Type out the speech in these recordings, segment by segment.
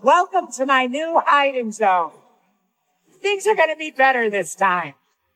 Welcome to my new hiding zone. Things are going to be better this time.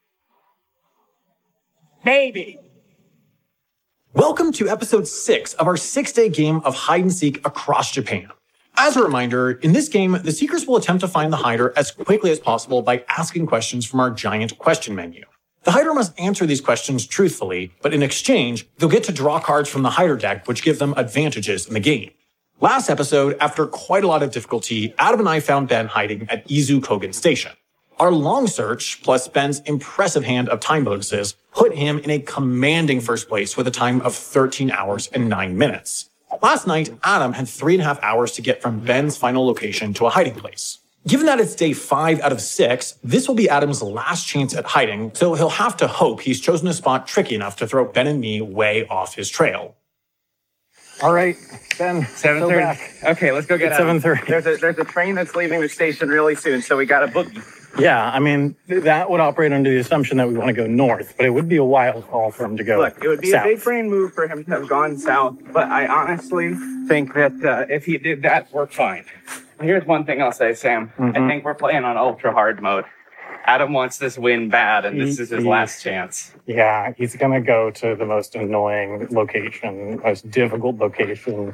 Maybe. Welcome to episode 6 of our 6-day game of hide and seek across Japan. As a reminder, in this game, the seekers will attempt to find the hider as quickly as possible by asking questions from our giant question menu. The hider must answer these questions truthfully, but in exchange, they'll get to draw cards from the hider deck, which give them advantages in the game. Last episode, after quite a lot of difficulty, Adam and I found Ben hiding at Izu Kogen Station. Our long search, plus Ben's impressive hand of time bonuses, put him in a commanding first place with a time of 13 hours and 9 minutes. Last night, Adam had 3.5 hours to get from Ben's final location to a hiding place. Given that it's day 5 out of 6, this will be Adam's last chance at hiding, so he'll have to hope he's chosen a spot tricky enough to throw Ben and me way off his trail. All right, Ben. 7:30. Okay, let's go get 7:30. There's a train that's leaving the station really soon, so we got a boogie. Yeah, I mean, that would operate under the assumption that we want to go north, but it would be a wild call for him to go Look, it would be south. a big brain move for him to have gone south, but I honestly think that if he did that, we're fine. Here's one thing I'll say, Sam. I think we're playing on ultra hard mode. Adam wants this win bad, and this is his last chance. Yeah, he's going to go to the most annoying location, most difficult location.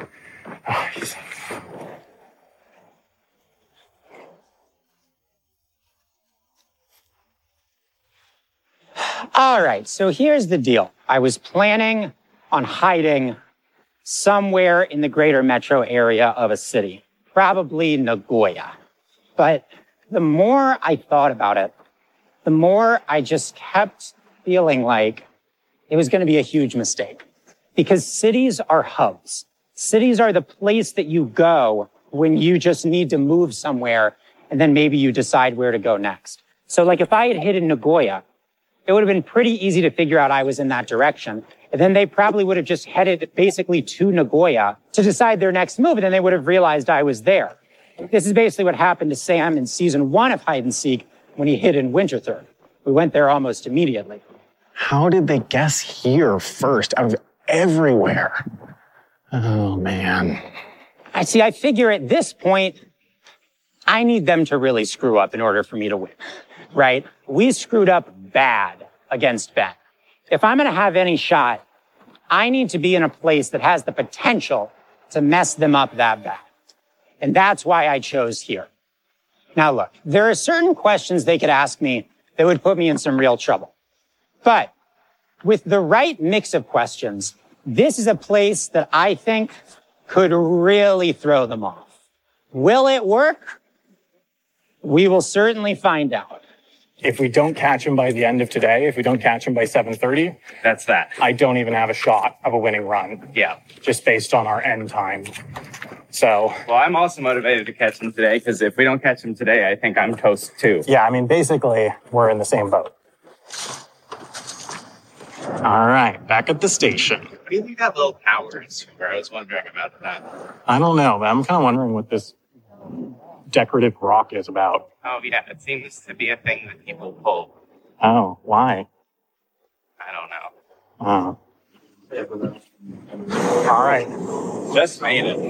All right, so here's the deal. I was planning on hiding somewhere in the greater metro area of a city, probably Nagoya. But the more I thought about it, the more I just kept feeling like it was going to be a huge mistake. Because cities are hubs. Cities are the place that you go when you just need to move somewhere, and then maybe you decide where to go next. So like if I had hidden Nagoya, it would have been pretty easy to figure out I was in that direction. And then they probably would have just headed basically to Nagoya to decide their next move, and then they would have realized I was there. This is basically what happened to Sam in season 1 of Hide and Seek when he hid in Winterthur. We went there almost immediately. How did they guess here first out of everywhere? Oh, man. I figure at this point, I need them to really screw up in order for me to win, right? We screwed up bad against Ben. If I'm going to have any shot, I need to be in a place that has the potential to mess them up that bad. And that's why I chose here. Now, look, there are certain questions they could ask me that would put me in some real trouble. But with the right mix of questions, this is a place that I think could really throw them off. Will it work? We will certainly find out. If we don't catch him by the end of today, if we don't catch him by 7:30, That's that. I don't even have a shot of a winning run. Yeah. Just based on our end time. So, Well, I'm also motivated to catch him today, because if we don't catch him today, I think I'm toast too. yeah, I mean, basically, we're in the same boat. All right, back at the station. What do you think that little tower is? Where I was wondering about that. I don't know, but I'm kind of wondering what this decorative rock is about. Oh, yeah, it seems to be a thing that people pull. Oh, why? I don't know. Oh. All right. Just made it.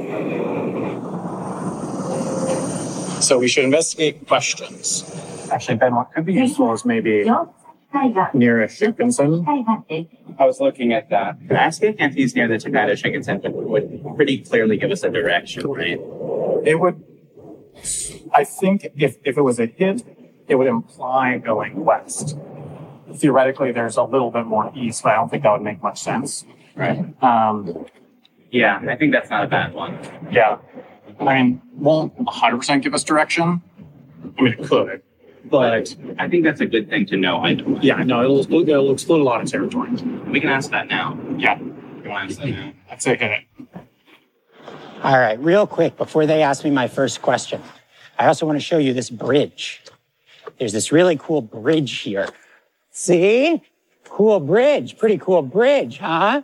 So we should investigate questions. Actually, Ben, what could be useful is maybe nearest Shinkansen. I was looking at that. Asking if he's near the Takeda Shinkansen would pretty clearly give us a direction, right? It would, I think if it was a hit, it would imply going west. Theoretically, there's a little bit more east, but I don't think that would make much sense. Right. Yeah, I think that's not a bad one. Yeah. I mean, won't 100% give us direction. I mean, it could. But I think that's a good thing to know. Yeah, no, it'll explode a lot of territory. We can ask that now. Yeah. We can ask that now. I'd say hit it. All right, real quick, before they ask me my first question, I also want to show you this bridge. There's this really cool bridge here. See? Cool bridge. Pretty cool bridge, huh?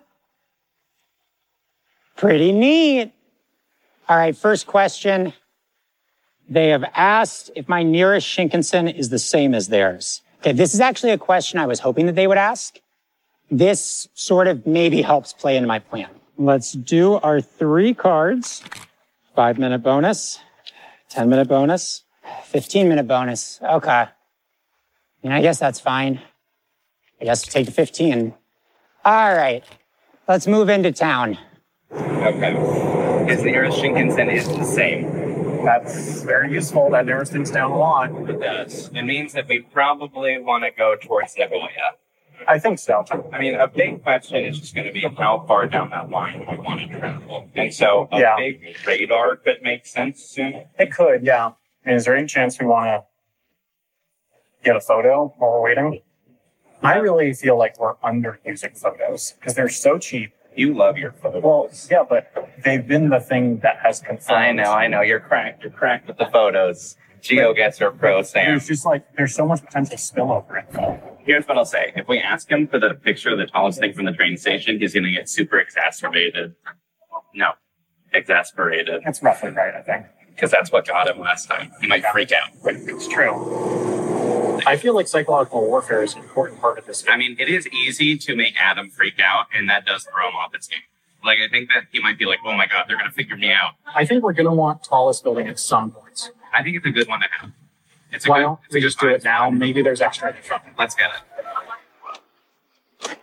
Pretty neat. All right, first question. They have asked if my nearest Shinkansen is the same as theirs. Okay, this is actually a question I was hoping that they would ask. This sort of maybe helps play into my plan. Let's do our 3 cards. 5-minute bonus. 10-minute bonus? 15-minute bonus. Okay. I guess that's fine. I guess take the 15. All right. Let's move into town. Okay. His nearest Shinkansen is the same. That's very useful. That narrows things down a lot. It does. It means that we probably want to go towards Nagoya. I think so. I mean, a big question is just going to be how far down that line we want to travel. And so a Yeah. big radar could make sense soon. It could, yeah. Is there any chance we want to get a photo while we're waiting? I really feel like we're underusing photos because they're so cheap. You love your photos. Well, yeah, but they've been the thing that has confirmed. I know. You're cracked. You're cracked with the photos. Geo gets her pro, Sam. There's just there's so much potential spillover info. Here's what I'll say. If we ask him for the picture of the tallest thing from the train station, he's going to get super exasperated. No. Exasperated. That's roughly right, I think. Because that's what got him last time. He might freak out. It's true. I feel like psychological warfare is an important part of this game. I mean, it is easy to make Adam freak out, and that does throw him off his game. Like, I think that he might be like, oh my god, they're going to figure me out. I think we're going to want tallest building at some point. I think it's a good one to have. It's a Why good, don't it's we a good just do it time. now? Maybe there's extra info. Let's get it.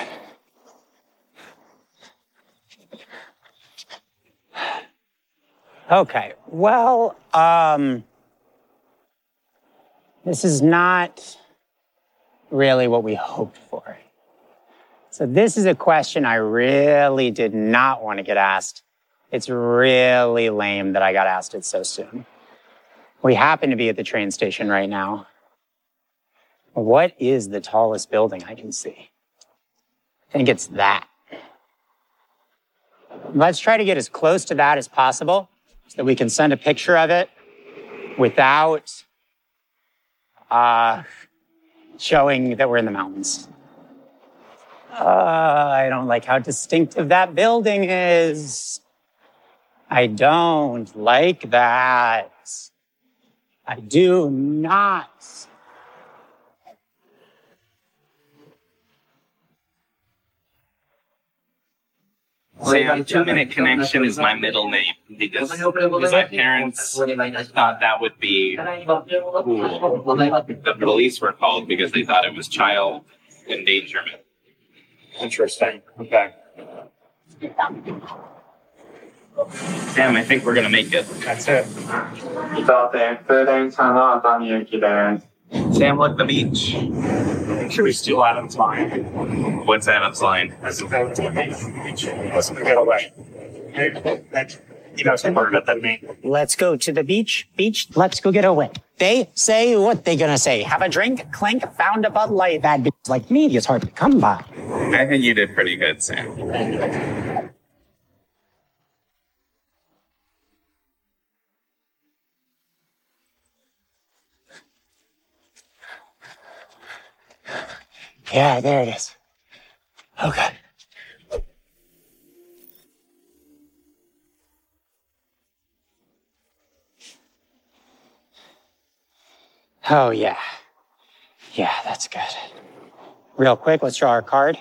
Okay. Well, this is not really what we hoped for. So this is a question I really did not want to get asked. It's really lame that I got asked it so soon. We happen to be at the train station right now. What is the tallest building I can see? I think it's that. Let's try to get as close to that as possible so that we can send a picture of it without showing that we're in the mountains. I don't like how distinctive that building is. I don't like that. I do not. Sam, 2-minute connection is my middle name because my parents thought that would be cool. The police were called because they thought it was child endangerment. Interesting. Okay. Sam, I think we're gonna make it. That's it. Sam, look, the beach. Should we steal Adam's line? What's Adam's line? Let's go to the beach. Let's get away. You know, smarter than me. Let's go to the beach. Let's go get away. They say what they gonna say. Have a drink, clink, found a Bud Light. Bad bitch like me is hard to come by. I think you did pretty good, Sam. Yeah, there it is. Okay. Oh, yeah. Yeah, that's good. Real quick, let's draw our card.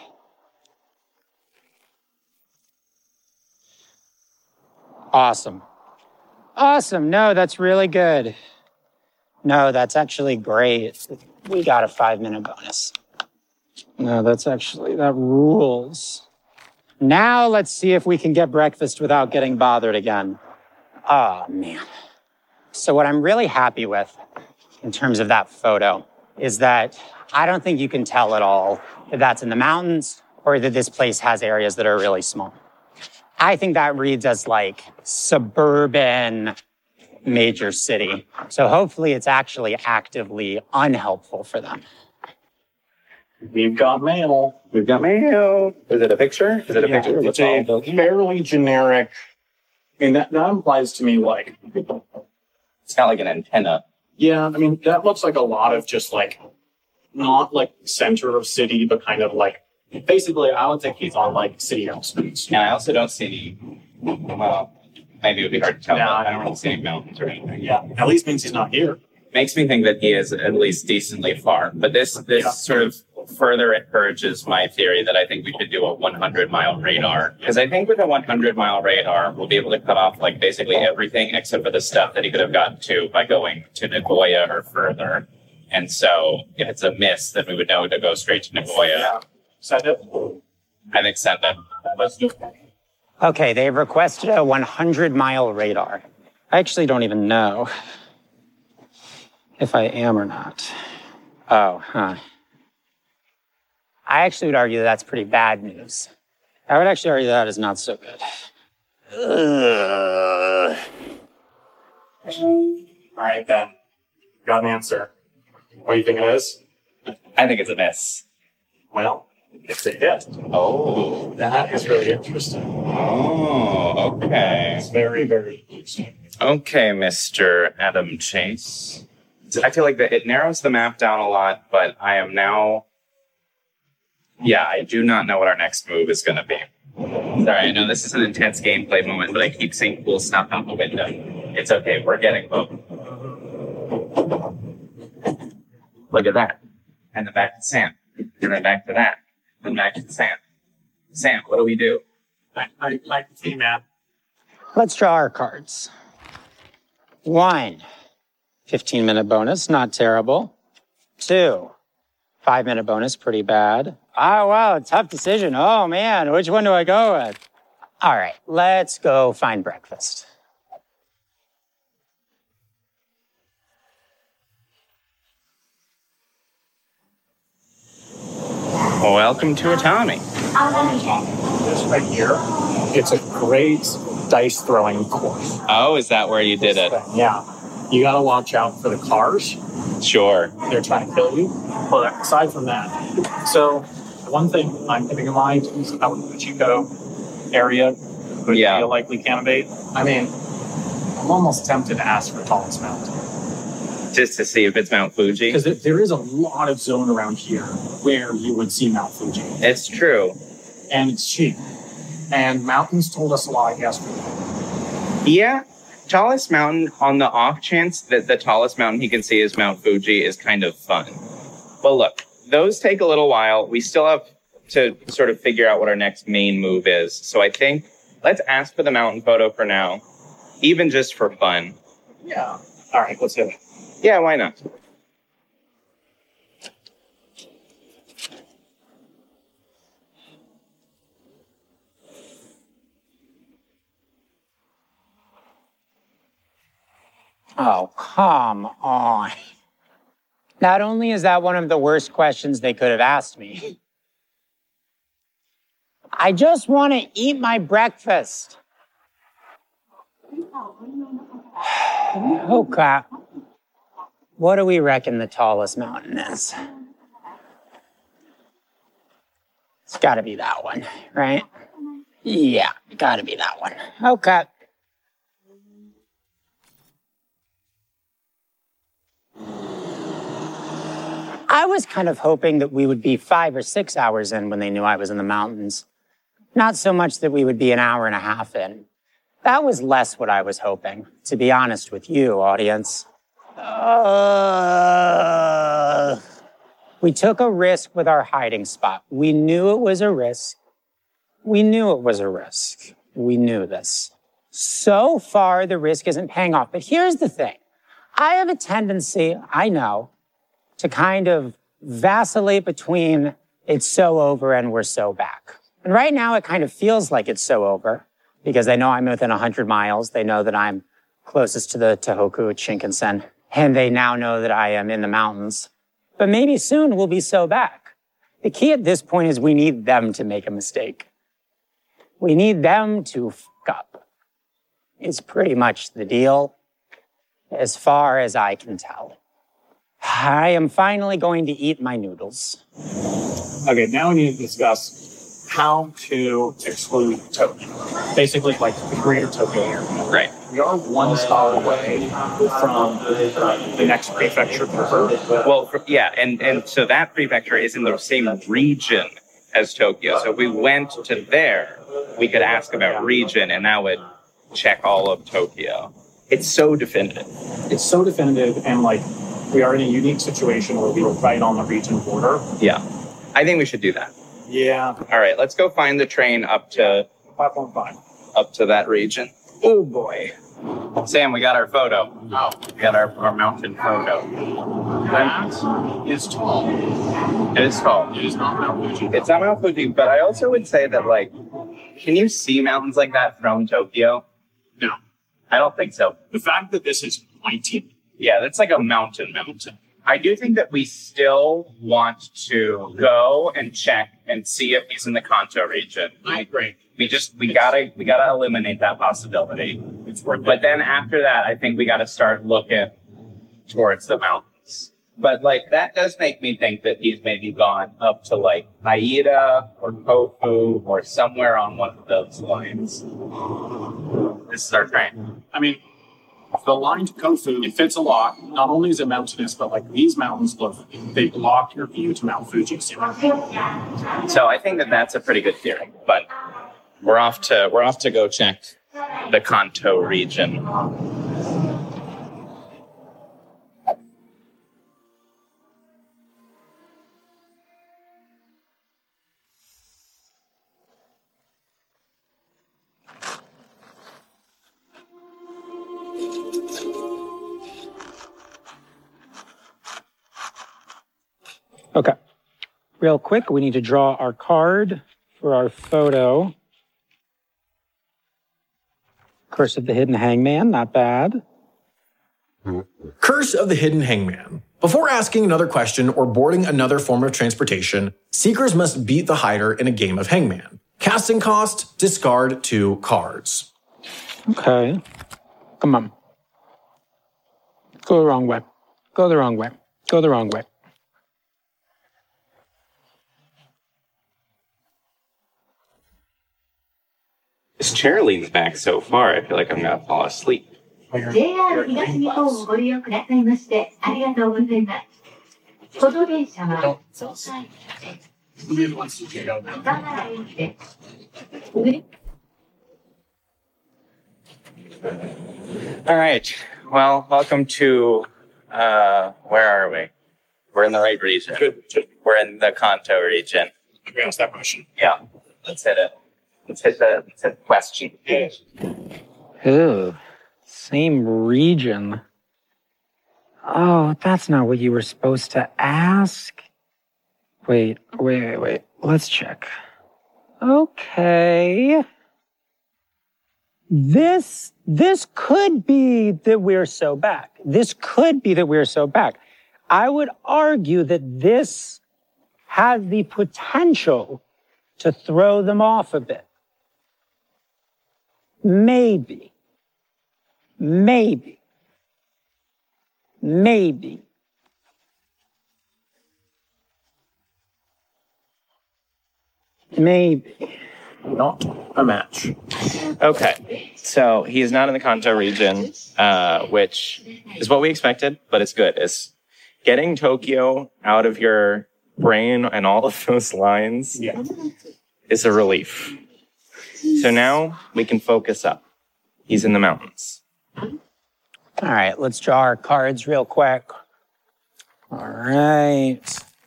Awesome. Awesome. No, that's really good. No, that's actually great. We got a 5-minute bonus. No, that rules. Now let's see if we can get breakfast without getting bothered again. Oh, man. So what I'm really happy with in terms of that photo is that I don't think you can tell at all that that's in the mountains or that this place has areas that are really small. I think that reads as like suburban major city. So hopefully it's actually actively unhelpful for them. We've got mail. We've got mail. Is it a picture? Is it a picture? It's a fairly generic. I mean, that implies to me like. It's not like an antenna. Yeah, I mean, that looks like a lot of just like, not like center of city, but kind of like, basically, I would think he's on like city outskirts. And I also don't see any, well, maybe it would be hard to tell, Yeah. but I don't really see any mountains or anything. Yeah, at least means he's not here. Makes me think that he is at least decently far. But this Yeah. sort of further encourages my theory that I think we should do a 100-mile radar. Because I think with a 100-mile radar, we'll be able to cut off like basically everything except for the stuff that he could have gotten to by going to Nagoya or further. And so if it's a miss, then we would know to go straight to Nagoya. Send it. I think send it. Let's do it. Okay, they've requested a 100-mile radar. I actually don't even know if I am or not. Oh, huh. I actually would argue that that's pretty bad news. I would actually argue that is not so good. All right, Ben. Got an answer. What do you think it is? I think it's a miss. Well, it's a hit. Oh. That is really interesting. Oh, okay. It's very, very interesting. Okay, Mr. Adam Chase. I feel like it narrows the map down a lot, but I am now... Yeah, I do not know what our next move is going to be. Sorry, I know this is an intense gameplay moment, but I keep seeing cool stuff out the window. It's okay, we're getting both. Look at that. And then back to Sam. And then back to that. And back to Sam. Sam, what do we do? I like the team, man. Let's draw our cards. 1, 15-minute bonus, not terrible. 2, 5-minute bonus, pretty bad. Oh, wow, tough decision. Oh, man, which one do I go with? All right, let's go find breakfast. Welcome to Atami. This right here, it's a great dice throwing course. Oh, is that where you did it? Yeah. You got to watch out for the cars. Sure. They're trying to kill you. But aside from that, so one thing I'm keeping in mind is out in the Chico area would be a likely candidate. I mean, I'm almost tempted to ask for tallest mountain. Just to see if it's Mount Fuji? Because there is a lot of zone around here where you would see Mount Fuji. It's true. And it's cheap. And mountains told us a lot yesterday. Yeah. Tallest mountain, on the off chance that the tallest mountain he can see is Mount Fuji, is kind of fun. But look, those take a little while. We still have to sort of figure out what our next main move is. So I think let's ask for the mountain photo for now, even just for fun. Yeah. All right, let's hit it. Yeah, why not? Oh, come on. Not only is that one of the worst questions they could have asked me, I just want to eat my breakfast. Oh, crap. What do we reckon the tallest mountain is? It's got to be that one, right? Yeah, got to be that one. Okay. I was kind of hoping that we would be 5 or 6 hours in when they knew I was in the mountains. Not so much that we would be an hour and a half in. That was less what I was hoping, to be honest with you, audience. We took a risk with our hiding spot. We knew it was a risk. We knew it was a risk. We knew this. So far, the risk isn't paying off. But here's the thing. I have a tendency, I know, to kind of vacillate between it's so over and we're so back. And right now, it kind of feels like it's so over because they know I'm within 100 miles. They know that I'm closest to the Tohoku Shinkansen. And they now know that I am in the mountains. But maybe soon we'll be so back. The key at this point is we need them to make a mistake. We need them to fuck up. It's pretty much the deal, as far as I can tell. I am finally going to eat my noodles. Okay, now we need to discuss how to exclude Tokyo. Basically, like the greater Tokyo area. Right. We are one stop away from the next prefecture. Well, yeah, and so that prefecture is in the same region as Tokyo. So if we went to there, we could ask about region, and that would check all of Tokyo. It's so definitive. It's so definitive, and like we are in a unique situation where we were right on the region border. Yeah. I think we should do that. Yeah. All right, let's go find the train up to 5.5. Up to that region. Oh boy. Sam, we got our photo. Oh. We got our mountain photo. That is tall. It is tall. It is not Mount Fuji. It's not Mount Fuji, but I also would say that, like, can you see mountains like that from Tokyo? No. I don't think so. The fact that this is mighty. Yeah, that's like a mountain. I do think that we still want to go and check and see if he's in the Kanto region. I agree. We gotta eliminate that possibility. It's worth But it. then after that, I think we gotta start looking towards the mountains. But like that does make me think that he's maybe gone up to like Aida or Kofu or somewhere on one of those lines. This is our train. I mean, the line to Kofu, it fits a lot. Not only is it mountainous, but like these mountains they block your view to Mount Fuji. So I think that that's a pretty good theory. But we're off to go check the Kanto region. Okay. Real quick, we need to draw our card for our photo. Curse of the Hidden Hangman, not bad. Curse of the Hidden Hangman. Before asking another question or boarding another form of transportation, seekers must beat the hider in a game of Hangman. Casting cost, discard 2 cards. Okay. Come on. Go the wrong way. Go the wrong way. Go the wrong way. This chair leans back so far, I feel like I'm gonna fall asleep. JR 東日本をご利用くださいましてありがとうございます。この電車は総裁だからいいです。 All right. Well, welcome to, where are we? We're in the right region. Good. We're in the Kanto region. Let me ask that question. Yeah. Let's hit it. Let's hit the question. Ew. Same region. Oh, that's not what you were supposed to ask. Wait. Let's check. Okay. This could be that we're so back. This could be that we're so back. I would argue that this has the potential to throw them off a bit. Maybe. Not a match. Okay. So he is not in the Kanto region, which is what we expected, but it's good. It's getting Tokyo out of your brain and all of those lines is a relief. So now we can focus up. He's in the mountains. All right, let's draw our cards real quick. All right.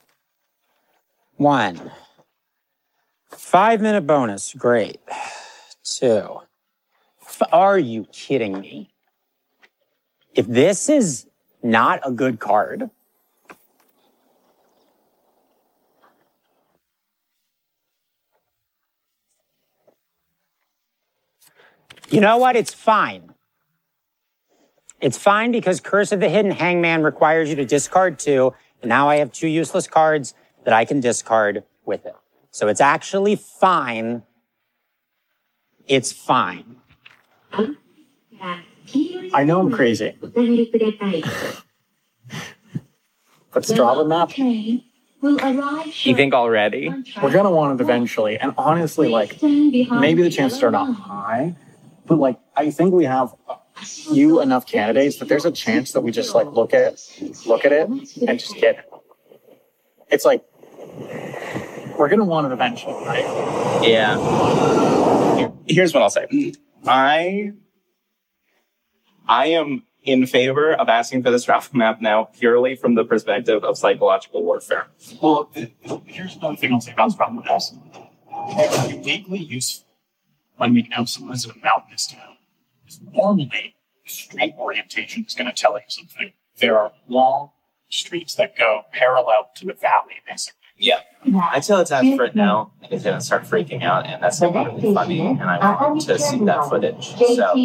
1. 5-minute bonus, great. 2. Are you kidding me? If this is not a good card, you know what? It's fine. It's fine because Curse of the Hidden Hangman requires you to discard 2, and now I have 2 useless cards that I can discard with it. So it's actually fine. It's fine. I know I'm crazy. Let's draw the map. You think already? We're gonna want it eventually, and honestly, like, maybe the chances are not high, but like, I think we have few enough candidates that there's a chance that we just like look at it and just get it. It's like we're gonna want it eventually, right? Yeah. Here's what I'll say. I am in favor of asking for the Strava map now purely from the perspective of psychological warfare. Well, here's another thing I'll say about Strava maps. They're uniquely useful when we know someone's in a mountainous town. Normally, street orientation is going to tell you something. There are long streets that go parallel to the valley, basically. Yeah. Until it's asked for it now, it's going to start freaking out, and that's going to be really funny, and I want to see that footage. So,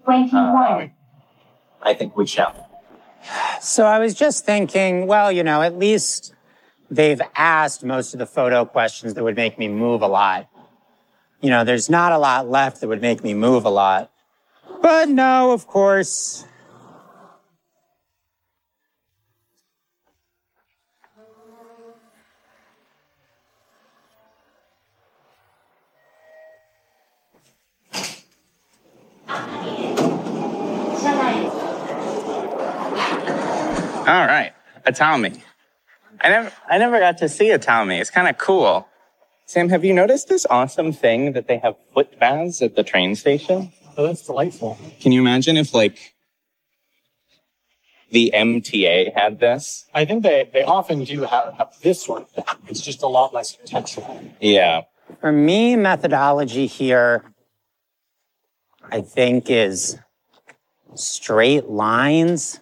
I think we shall. So I was just thinking, well, you know, at least they've asked most of the photo questions that would make me move a lot. You know, there's not a lot left that would make me move a lot. But no, of course. All right, Atami. I never got to see Atami. It's kind of cool. Sam, have you noticed this awesome thing that they have foot baths at the train station? Oh, that's delightful. Can you imagine if, like, the MTA had this? I think they often do have this sort of thing. It's just a lot less intentional. Yeah. For me, methodology here, I think, is straight lines.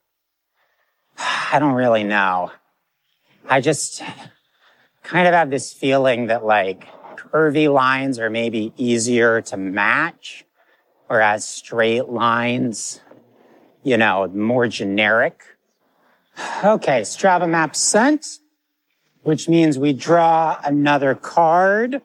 I don't really know. I just kind of have this feeling that, like, curvy lines are maybe easier to match, whereas straight lines, you know, more generic. Okay, Strava map sent, which means we draw another card.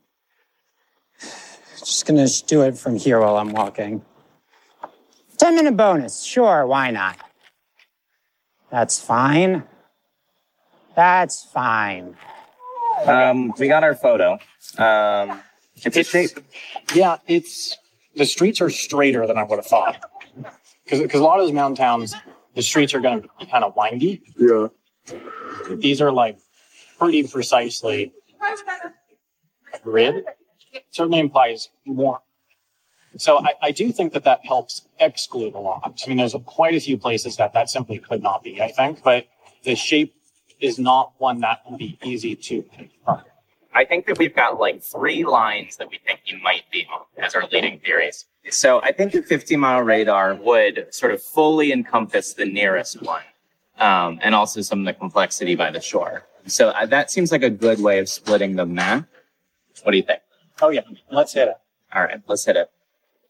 Just gonna do it from here while I'm walking. 10-minute bonus, sure, why not? That's fine. That's fine. We got our photo. It's a shape. Yeah, the streets are straighter than I would have thought. Because a lot of those mountain towns, the streets are going to be kind of windy. Yeah. These are like pretty precisely grid. Certainly implies more. So I do think that helps exclude a lot. I mean, there's quite a few places that simply could not be, I think, but the shape is not one that would be easy to confirm. I think that we've got like 3 lines that we think you might be on as our leading theories. So I think the 50-mile radar would sort of fully encompass the nearest one, and also some of the complexity by the shore. So that seems like a good way of splitting the map. What do you think? Oh, yeah. Let's hit it. All right, let's hit it.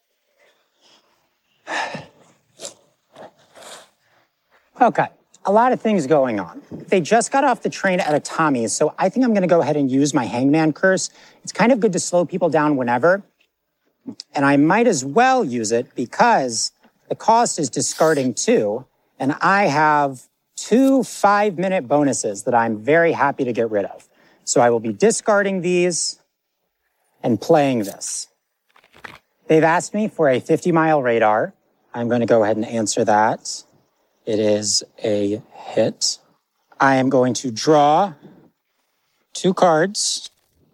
Okay, a lot of things going on. They just got off the train at Atami, so I think I'm going to go ahead and use my hangman curse. It's kind of good to slow people down whenever, and I might as well use it because the cost is discarding 2, and I have 2 5-minute bonuses that I'm very happy to get rid of. So I will be discarding these and playing this. They've asked me for a 50-mile radar. I'm going to go ahead and answer that. It is a hit. I am going to draw 2 cards.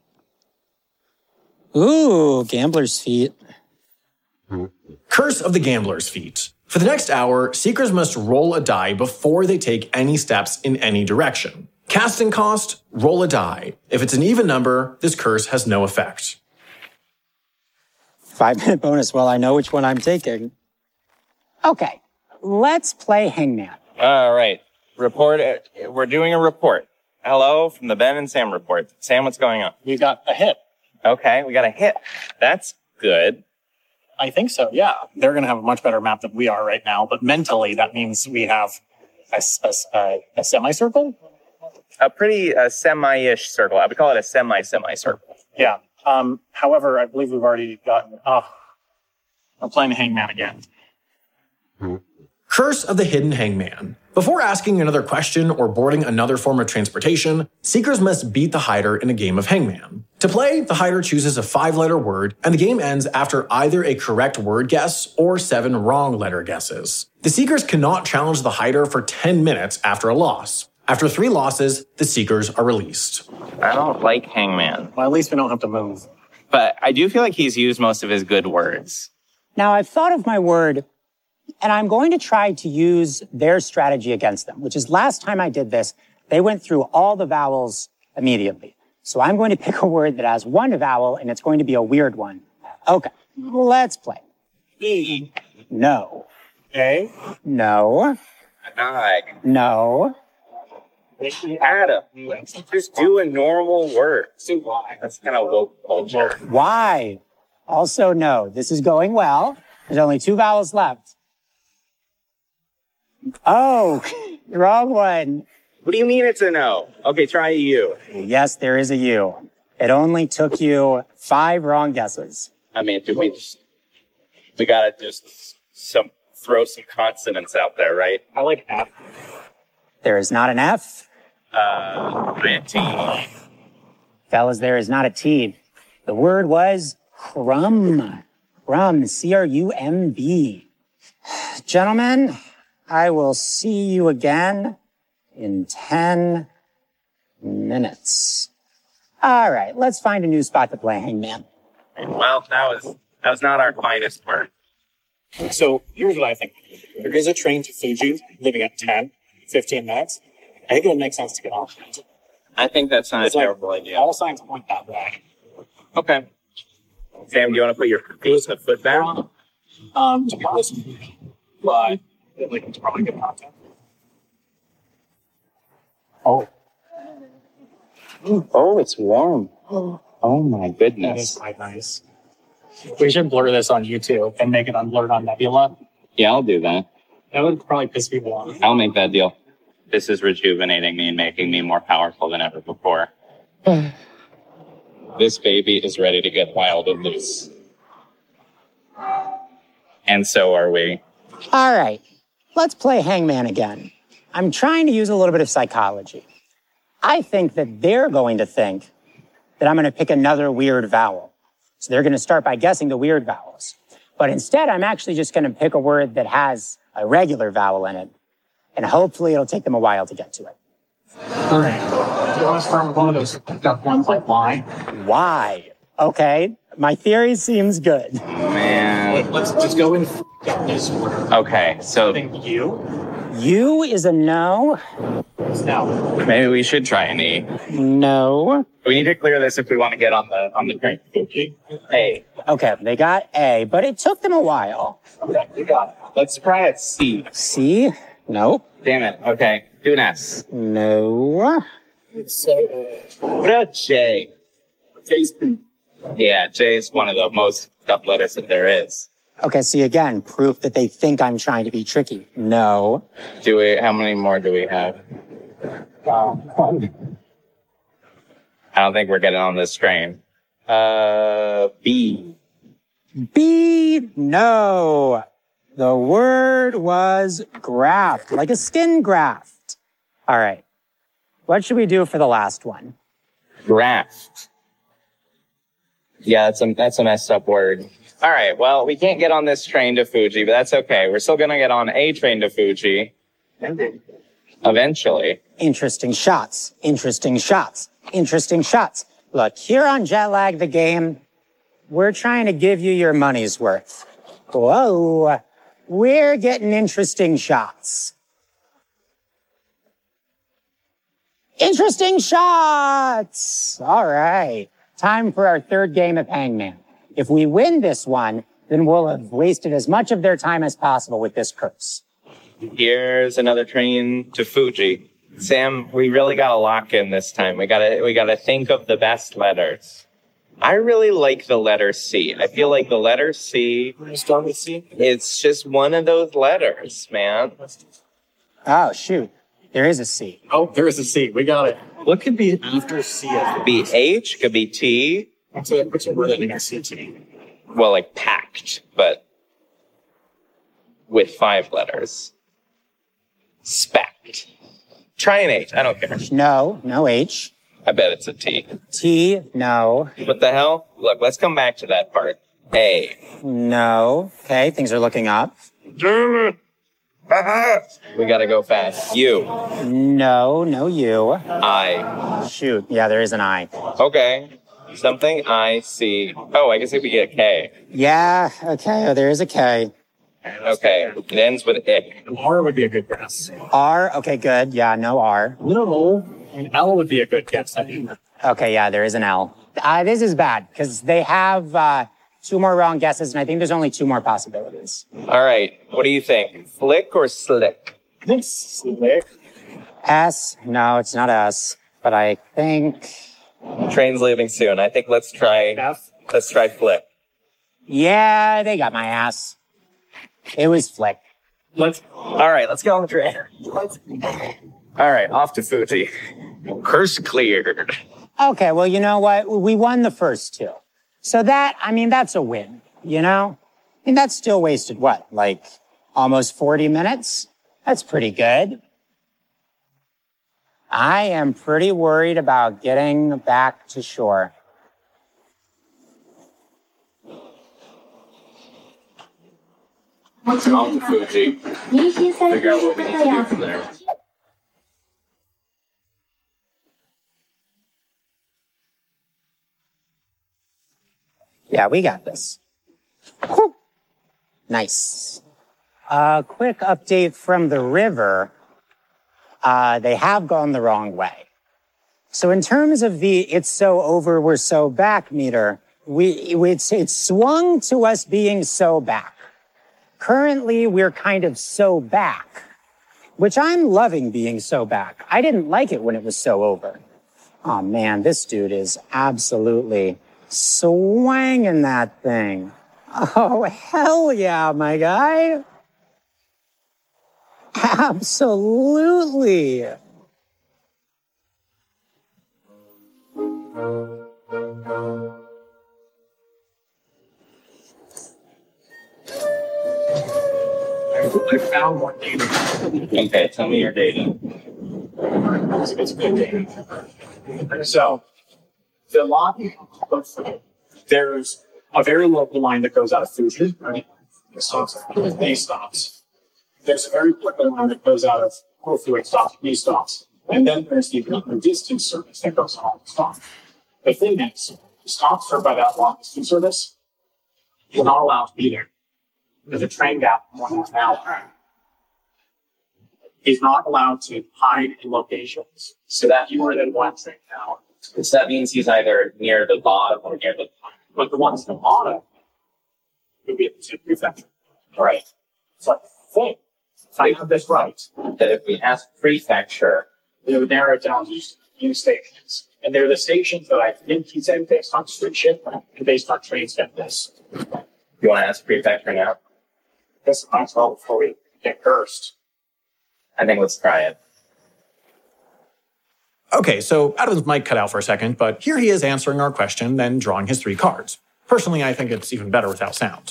Ooh, Gambler's Feet. Curse of the Gambler's Feet. For the next hour, seekers must roll a die before they take any steps in any direction. Casting cost, roll a die. If it's an even number, this curse has no effect. 5-minute bonus. Well, I know which one I'm taking. Okay, let's play Hangman. All right. Report. We're doing a report. Hello from the Ben and Sam report. Sam, what's going on? We got a hit. Okay, we got a hit. That's good. I think so, yeah. They're going to have a much better map than we are right now, but mentally that means we have a semicircle? A pretty semi-ish circle. I would call it a semi-circle. Yeah. However, I believe we've already gotten... I'm playing the Hangman again. Curse of the Hidden Hangman. Before asking another question or boarding another form of transportation, seekers must beat the hider in a game of Hangman. To play, the hider chooses a 5-letter word, and the game ends after either a correct word guess or 7 wrong letter guesses. The seekers cannot challenge the hider for 10 minutes after a loss. After 3 losses, the seekers are released. I don't like Hangman. Well, at least we don't have to move. But I do feel like he's used most of his good words. Now, I've thought of my word And I'm going to try to use their strategy against them, which is last time I did this, they went through all the vowels immediately. So I'm going to pick a word that has one vowel, and it's going to be a weird one. Okay, let's play. E. No. A. No. I. No. Adam. Just do a normal word. That's kind of low culture. Y. Also no. This is going well. There's only 2 vowels left. Oh, wrong one. What do you mean it's a no? Okay, try a U. Yes, there is a U. It only took you 5 wrong guesses. I mean, we gotta just throw some consonants out there, right? I like F. There is not an F. A T. Fellas, there is not a T. The word was crumb. Crumb, C-R-U-M-B. Gentlemen, I will see you again in 10 minutes. All right, let's find a new spot to play Hangman. Well, that was not our finest word. So here's what I think. There is a train to Fuji leaving at 10, 15 minutes. I think it would make sense to get on. I think that's not a It's like terrible idea. all signs point that way. Okay. Sam, do you want to put your foot down? To be honest, but it's probably good content. Oh, it's warm. Oh my That goodness. is quite nice. We should blur this on YouTube and make it unblurred on Nebula. Yeah, I'll do that. That would probably piss people off. I'll make that deal. This is rejuvenating me and making me more powerful than ever before. This baby is ready to get wild and loose. And so are we. All right, let's play Hangman again. I'm trying to use a little bit of psychology. I think that they're going to think that I'm going to pick another weird vowel. So they're going to start by guessing the weird vowels. But instead, I'm actually just going to pick a word that has a regular vowel in it. And hopefully it'll take them a while to get to it. All right. Do you want to start with one of those ones like Y? Why? Okay, my theory seems good. Man. Let's just go in this order. Okay, so I think U. U is a no. No. maybe we should try an E. No. We need to clear this if we want to get on the train. A. Okay, they got A, but it took them a while. Okay, you got it. Let's try it C. C? Nope. Damn it. Okay. Do an S. No. What about J? J's B. Yeah, J is one of the most tough letters that there is. Okay, see again, proof that they think I'm trying to be tricky. No. How many more do we have? I don't think we're getting on this train. B. B? No. The word was graft, like a skin graft. All right. What should we do for the last one? Graft. Yeah, that's a messed up word. All right, well, we can't get on this train to Fuji, but that's okay. We're still going to get on a train to Fuji. Eventually. Interesting shots. Interesting shots. Interesting shots. Look, here on Jet Lag the Game, we're trying to give you your money's worth. Whoa. We're getting interesting shots. Interesting shots! All right. Time for our third game of Hangman. If we win this one, then we'll have wasted as much of their time as possible with this curse. Here's another train to Fuji. Sam, we really got to lock in this time. We got to think of the best letters. I really like the letter C. I feel like the letter C, We're going to start with C. it's just one of those letters, man. Oh, shoot. There is a C. Oh, there is a C. We got it. What could be after C? Could be H, could be T. What's a word that makes C? Well, like packed, but with 5 letters. Spect. Try an H. I don't care. No, no H. I bet it's a T. T, no. What the hell? Look, let's come back to that part. A. No. Okay, things are looking up. Damn it. We gotta go fast. U. No, no U. I. Shoot, yeah, there is an I. Okay. Something I see. Oh, I guess if we get K. Yeah, okay, oh, there is a K. Okay, it ends with ick. R would be a good guess. R. Okay, good. Yeah, no R. No, and L would be a good guess. I think. Okay, yeah, there is an L. This is bad because they have 2 more wrong guesses, and I think there's only 2 more possibilities. All right, what do you think? Flick or slick? I think slick. S? No, it's not S. But I think... Train's leaving soon. I think let's try F. Let's try flick. Yeah, they got my ass. It was Flick. All right, let's go on the train. All right, off to Fuji. Curse cleared. Okay, well, you know what? We won the first 2. So that's a win, you know? I mean, that's still wasted, what, like almost 40 minutes? That's pretty good. I am pretty worried about getting back to shore. Let's go on to Fuji. Figure out what we need to do from there. Yeah, we got this. Whew. Nice. Quick update from the river. They have gone the wrong way. So in terms of the "it's so over, we're so back" meter, it's swung to us being so back. Currently, we're kind of so back, which I'm loving being so back. I didn't like it when it was so over. Oh man, this dude is absolutely swanging that thing. Oh, hell yeah, my guy. Absolutely. I found one data. Okay, tell me your data. It's good data. So, the line, there's a very local line that goes out of Fuji, right? It stops at A stops. There's a very local line that goes out of Kofu, it stops, B stops. And then there's the long distance service that goes on the stop. The thing is, stops served by that long distance service, you're not allowed to be there. There's a train gap of 1 hour. He's not allowed to hide in locations so that you are in 1 train hour. So that means he's either near the bottom or near the top. But the ones at the bottom would be at the prefecture. Right. It's like, hey, if I have this right, That if we ask prefecture, they would narrow it down to new stations. And they're the stations that I think he said based on street shift and based on train this. you want to ask prefecture now? This might as well before we get cursed. I think let's try it. Okay, so Adam's mic cut out for a second, but here he is answering our question, then drawing his 3 cards. Personally, I think it's even better without sound.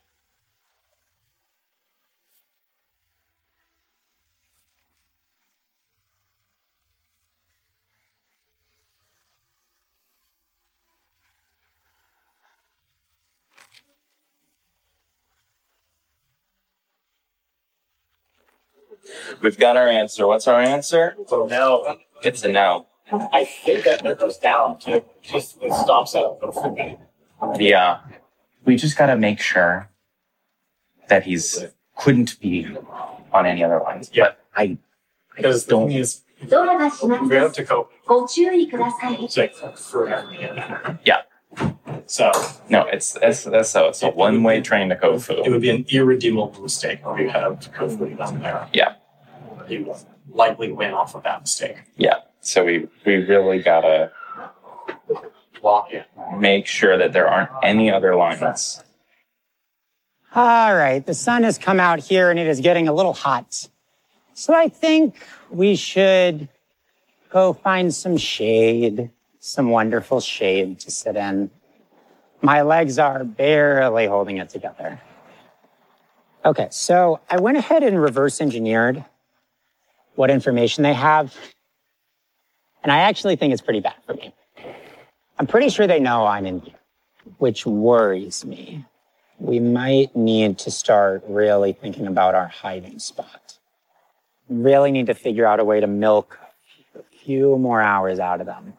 We've got our answer. What's our answer? So now, It's a no. I think that it goes down to just it stops at a freeway. Yeah. We just got to make sure that he's couldn't be on any other lines. Yeah. But I Because the thing is, ドアが閉まり we ま have す。 to cope. ご注意ください。 It's like forever. yeah. So No, it's a one-way train to it Kofu. would be an irredeemable mistake if you have Kofu down there. Yeah. You will likely win off of that mistake. Yeah. So we really gotta Lock in. make sure that there aren't any other lines. All right, the sun has come out here and it is getting a little hot. So I think we should go find some shade, some wonderful shade to sit in. My legs are barely holding it together. Okay, so I went ahead and reverse engineered what information they have. And I actually think it's pretty bad for me. I'm pretty sure they know I'm in here, which worries me. We might need to start really thinking about our hiding spot. Really need to figure out a way to milk a few more hours out of them.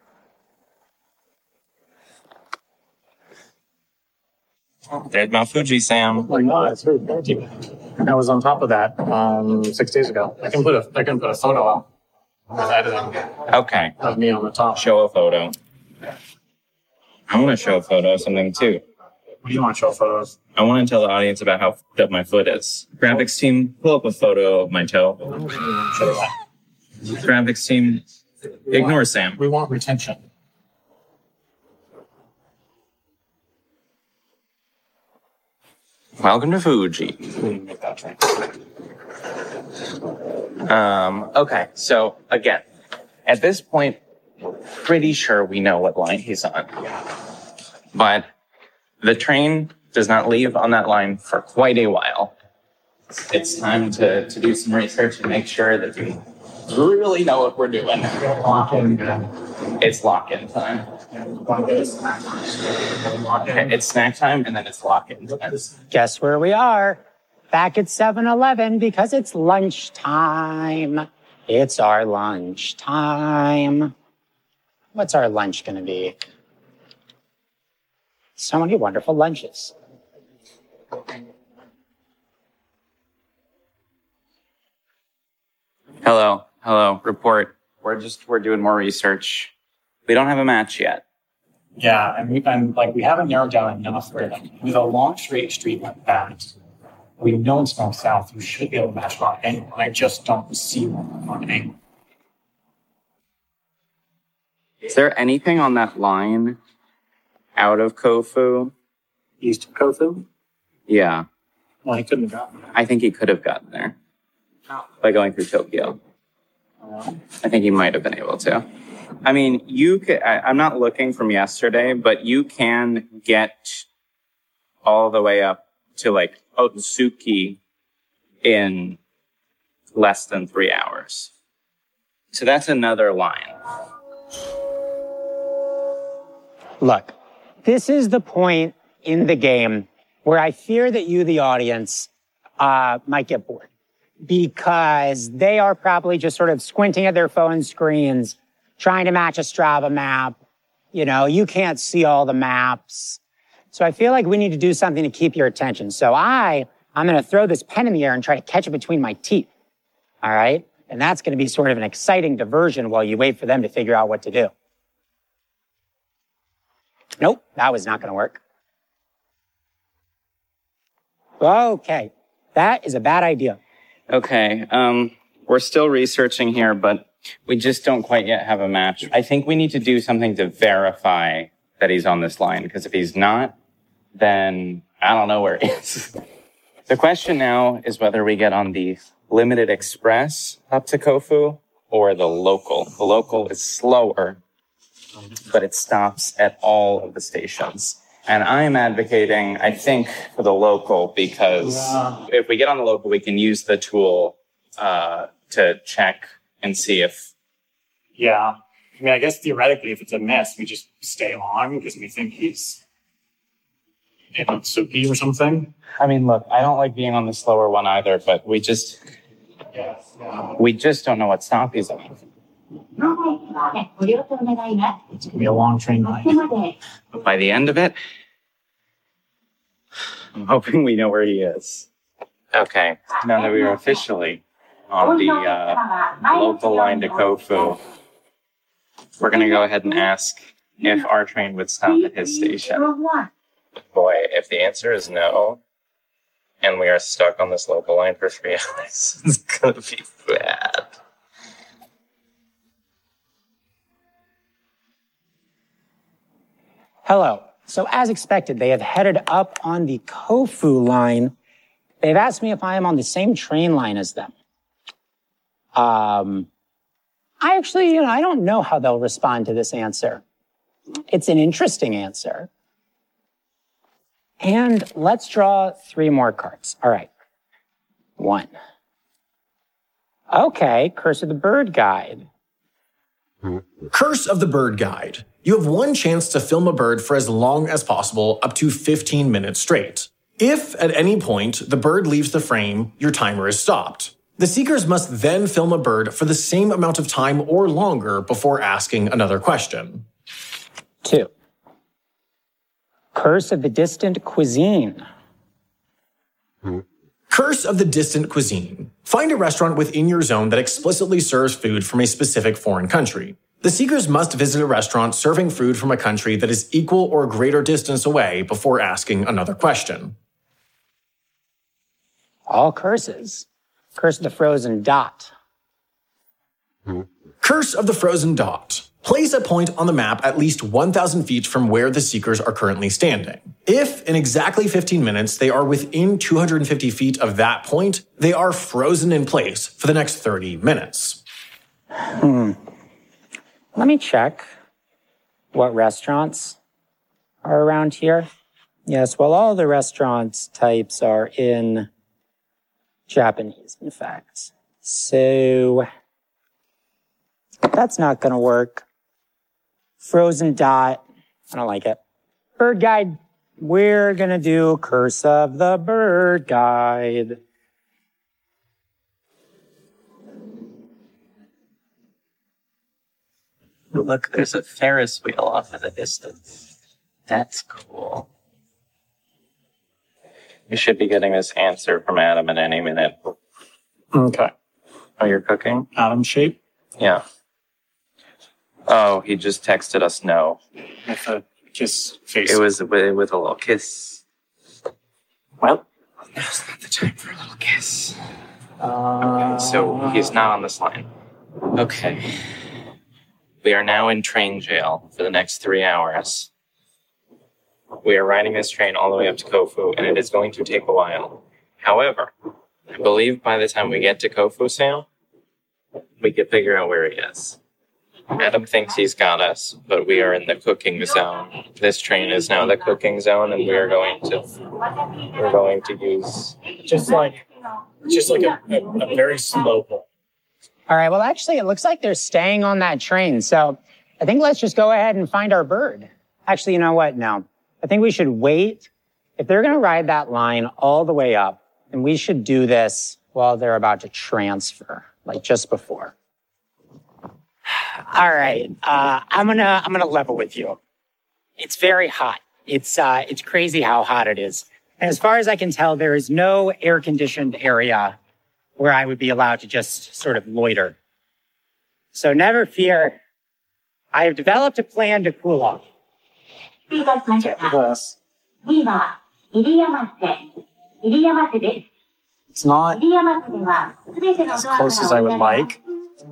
There's Mount Fuji, Sam. Oh my God, it's very dirty. I was on top of that 6 days ago. I can put a photo up with editing Okay. of me on the top. Show a photo. I want to show a photo of something too. What do you want to show photos? I want to tell the audience about how fucked up my foot is. Graphics team, pull up a photo of my toe. Show that. Graphics team, ignore Sam. We want retention. Welcome to Fuji. We can make that train. Okay, so again, at this point, we're pretty sure we know what line he's on. But the train does not leave on that line for quite a while. It's time to do some research and make sure that we really know what we're doing. It's lock-in time. It's snack time and then it's lock-in time. Guess where we are? Back at 7-Eleven because it's lunchtime. It's our lunchtime. What's our lunch going to be? So many wonderful lunches. Hello, report. We're doing more research. We don't have a match yet. Yeah, and we haven't narrowed down enough where with a long straight street like that, we know it's north south. You should be able to match it on angle. I just don't see one on angle. Is there anything on that line out of Kofu? East of Kofu? Yeah, Well, he couldn't have gotten there. I think he could have gotten there by going through Tokyo. I think he might have been able to. I mean, I'm not looking from yesterday, but you can get all the way up to like Otsuki in less than 3 hours. So that's another line. Look, this is the point in the game where I fear that you, the audience, might get bored because they are probably just sort of squinting at their phone screens, trying to match a Strava map. You know, you can't see all the maps. So I feel like we need to do something to keep your attention. So I'm going to throw this pen in the air and try to catch it between my teeth. All right? And that's going to be sort of an exciting diversion while you wait for them to figure out what to do. Nope, that was not going to work. Okay, that is a bad idea. Okay, we're still researching here, but we just don't quite yet have a match. I think we need to do something to verify that he's on this line, because if he's not, then I don't know where he is. The question now is whether we get on the limited express up to Kofu or the local. The local is slower, but it stops at all of the stations. And I am advocating, I think, for the local because if we get on the local, we can use the tool to check and see if... Yeah. I mean, I guess theoretically, if it's a miss, we just stay on because we think he's in Otsuki or something. I mean, look, I don't like being on the slower one either, but we just don't know what stop he's on. It's going to be a long train ride. But by the end of it, I'm hoping we know where he is. Okay, now that we are officially on the local line to Kofu, we're going to go ahead and ask if our train would stop at his station. Boy, if the answer is no, and we are stuck on this local line for 3 hours, it's going to be bad. Hello. So as expected, they have headed up on the Kofu line. They've asked me if I am on the same train line as them. I actually, I don't know how they'll respond to this answer. It's an interesting answer. And let's draw 3 more cards. All right. 1. Okay, Curse of the Bird Guide. Curse of the Bird Guide. You have one chance to film a bird for as long as possible, up to 15 minutes straight. If at any point the bird leaves the frame, your timer is stopped. The seekers must then film a bird for the same amount of time or longer before asking another question. 2. Curse of the Distant Cuisine. Curse of the distant cuisine. Find a restaurant within your zone that explicitly serves food from a specific foreign country. The seekers must visit a restaurant serving food from a country that is equal or greater distance away before asking another question. All curses. Curse of the frozen dot. Curse of the frozen dot. Place a point on the map at least 1,000 feet from where the seekers are currently standing. If, in exactly 15 minutes, they are within 250 feet of that point, they are frozen in place for the next 30 minutes. Let me check what restaurants are around here. Yes, well, all the restaurants types are in Japanese, in fact. So that's not going to work. Frozen dot. I don't like it. Bird guide. We're going to do Curse of the Bird Guide. Look, there's a Ferris wheel off in the distance. That's cool. We should be getting this answer from Adam in any minute. Okay. Oh, you're cooking? Adam shape Yeah. Oh, he just texted us no. with a kiss face. It was with a little kiss. well. Now's not the time for a little kiss. Okay, so he's not on this line. Okay. We are now in train jail for the next 3 hours. We are riding this train all the way up to Kofu, and it is going to take a while. However, I believe by the time we get to Kofu, Sam, we can figure out where he is. Adam thinks he's got us, but we are in the cooking zone. This train is now the cooking zone, and we're going to use just like a very slow pull. All right, well, actually, it looks like they're staying on that train. So I think let's just go ahead and find our bird. Actually, you know what? No. I think we should wait. If they're going to ride that line all the way up, then we should do this while they're about to transfer, like just before. All right, I'm gonna level with you. It's very hot. It's crazy how hot it is. And as far as I can tell, there is no air-conditioned area where I would be allowed to just sort of loiter. So never fear. I have developed a plan to cool off. Yes. It's not as close as I would like.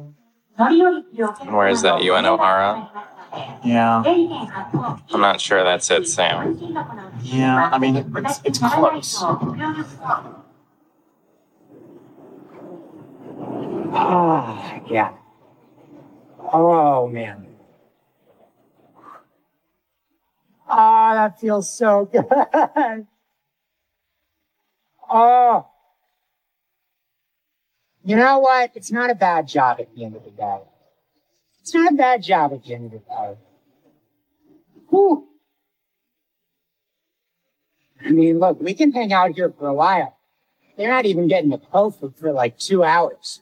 Where is that? UN O'Hara? Yeah. I'm not sure that's it, Sam. Yeah. I mean, it's close. Oh, yeah. Oh, man. Oh, that feels so good. Oh. You know what? It's not a bad job at the end of the day. It's not a bad job at the end of the day. Whew. I mean, look, we can hang out here for a while. They're not even getting the tofu for like 2 hours.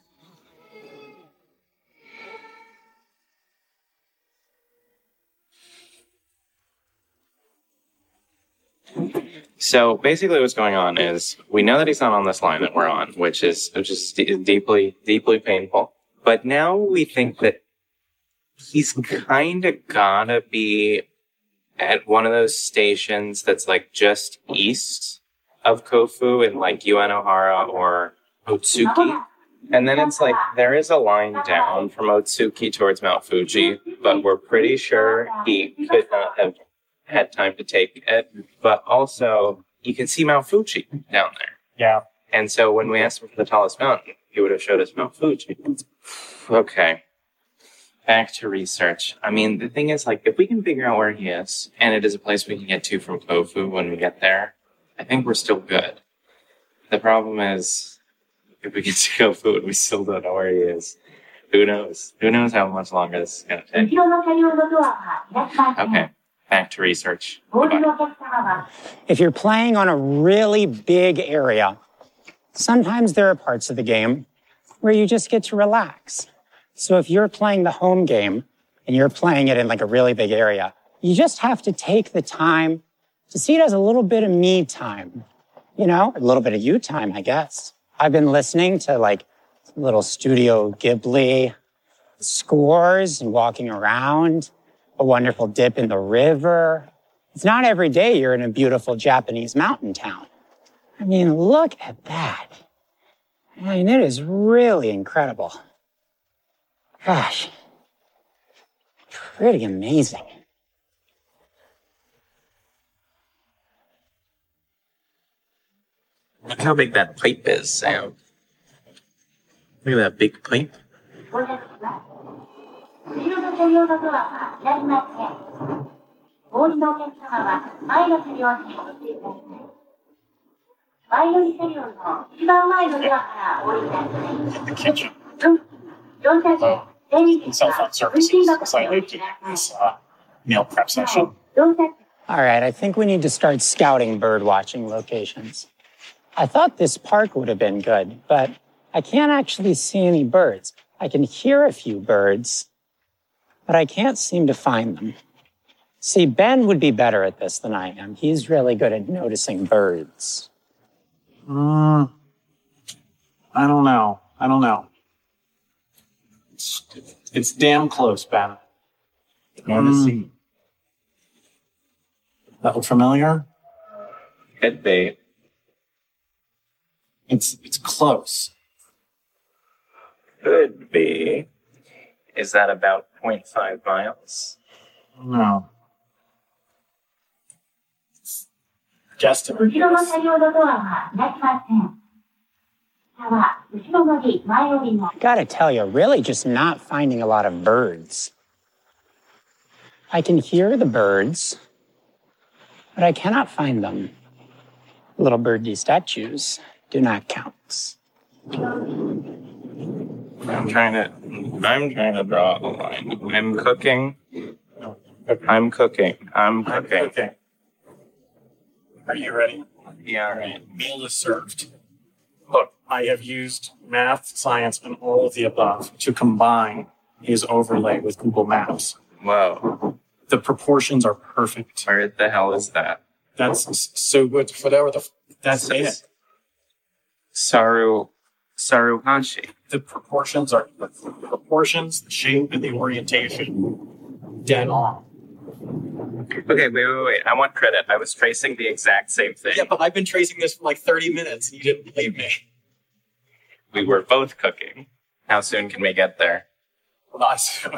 So basically what's going on is we know that he's not on this line that we're on, which is deeply, deeply painful. But now we think that he's kind of gotta be at one of those stations that's like just east of Kofu in like UN O'Hara or Otsuki. And then it's like there is a line down from Otsuki towards Mount Fuji, but we're pretty sure he could not have had time to take it. But also, you can see Mount Fuji down there. Yeah. And so when we asked him for the tallest mountain, he would have showed us Mount Fuji. Okay. Back to research. I mean, the thing is, like, if we can figure out where he is, and it is a place we can get to from Kofu when we get there, I think we're still good. The problem is, if we get to Kofu and we still don't know where he is, who knows? Who knows how much longer this is going to take? Okay. Back to research. Goodbye. If you're playing on a really big area, sometimes there are parts of the game where you just get to relax. So if you're playing the home game and you're playing it in like a really big area, you just have to take the time to see it as a little bit of me time. You know, a little bit of you time, I guess. I've been listening to like little Studio Ghibli scores and walking around, a wonderful dip in the river. It's not every day you're in a beautiful Japanese mountain town. I mean, look at that. I mean, it is really incredible. Gosh, pretty amazing. Look how big that pipe is, Sam. Look at that big pipe. 後ろの車両のドアは開きません。お降りのお客様は前の車両にお進みください。前乗り車両の一番前のドアからお降りください。 The kitchen. 乗車時、電力 And cell phone services. Slightly to this meal prep session. 乗車 All right, I think we need to start scouting bird watching locations. I thought this park would have been good, but I can't actually see any birds. I can hear a few birds, but I can't seem to find them. See, Ben would be better at this than I am. He's really good at noticing birds. I don't know. It's damn close, Ben. Noticing. That look familiar? Could be. It's close. Could be. Is that about 0.5 miles? No. Just 後ろの車両のドアは開きません。下は後ろ乗り、前降りの Gotta tell you, really just not finding a lot of birds. I can hear the birds, but I cannot find them. Little birdie statues do not count. I'm trying to draw a line. I'm cooking. Okay. Are you ready? Yeah. All right. Meal is served. Look, I have used math, science, and all of the above to combine his overlay with Google Maps. Whoa. The proportions are perfect. Where the hell is that? That's so good. Whatever that's it. Saruhashi. The proportions, the shape, and the orientation, dead on. Okay, wait. I want credit. I was tracing the exact same thing. Yeah, but I've been tracing this for like 30 minutes, and you didn't believe me. We were both cooking. How soon can we get there? Not soon.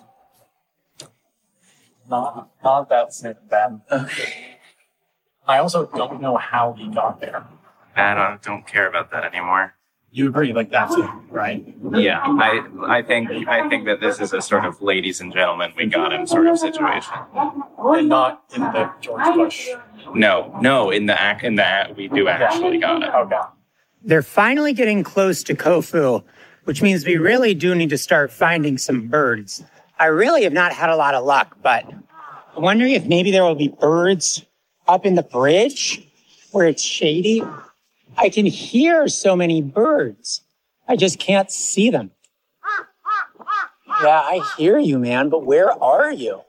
Not that soon, Ben. I also don't know how he got there. I don't care about that anymore. You agree, like that's it, right? Yeah, I think that this is a sort of ladies and gentlemen, we got him sort of situation. And not in the George Bush. No, in the act, we do actually got it. Okay. They're finally getting close to Kofu, which means we really do need to start finding some birds. I really have not had a lot of luck, but I'm wondering if maybe there will be birds up in the bridge where it's shady. I can hear so many birds. I just can't see them. Yeah, I hear you, man, but where are you?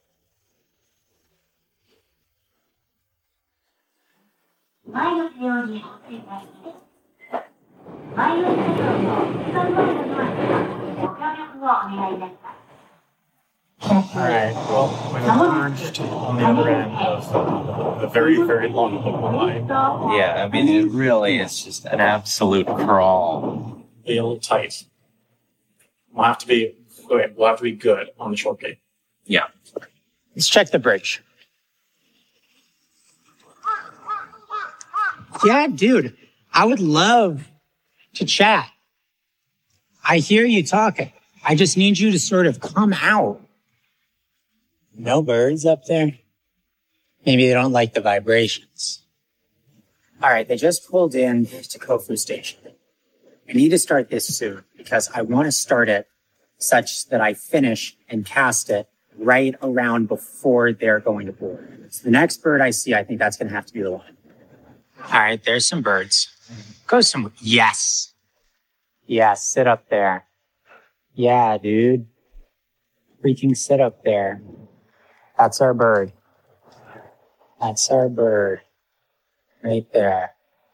Alright, well, we emerged on the other end of a very, very long football line. Yeah, I mean, it really is just an absolute crawl. Be a little tight. We'll have to be good on the short game. Yeah. Let's check the bridge. Yeah, dude, I would love to chat. I hear you talking. I just need you to sort of come out. No birds up there? Maybe they don't like the vibrations. All right, they just pulled in to Kofu Station. I need to start this soon because I want to start it such that I finish and cast it right around before they're going to board. So the next bird I see, I think that's going to have to be the one. All right, there's some birds. Go somewhere. Yes. Yeah, sit up there. Yeah, dude. Freaking sit up there. That's our bird. That's our bird. Right there.